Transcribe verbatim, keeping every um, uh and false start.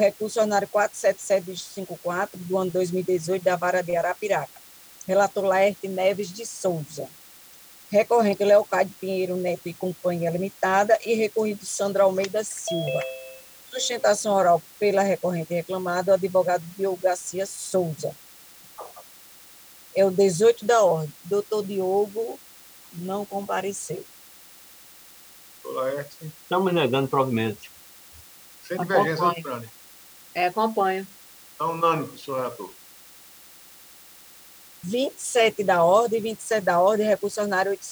Recurso ordinário quatrocentos e setenta e sete, dígito cinquenta e quatro, do ano dois mil e dezoito, da Vara de Arapiraca. Relator Laerte Neves de Souza. Recorrente Leocádio Pinheiro Neto e Companhia Limitada e recorrido Sandra Almeida Silva. Sustentação oral pela recorrente reclamada, o advogado Diogo Garcia Souza. É o dezoito da ordem. Doutor Diogo não compareceu. Laerte. Estamos negando provimento. Sem divergência, Acompanho. Nani. É, acompanho. Então, Nani, senhor relator. vinte e sete da ordem, vinte e sete da ordem, recurso ordinário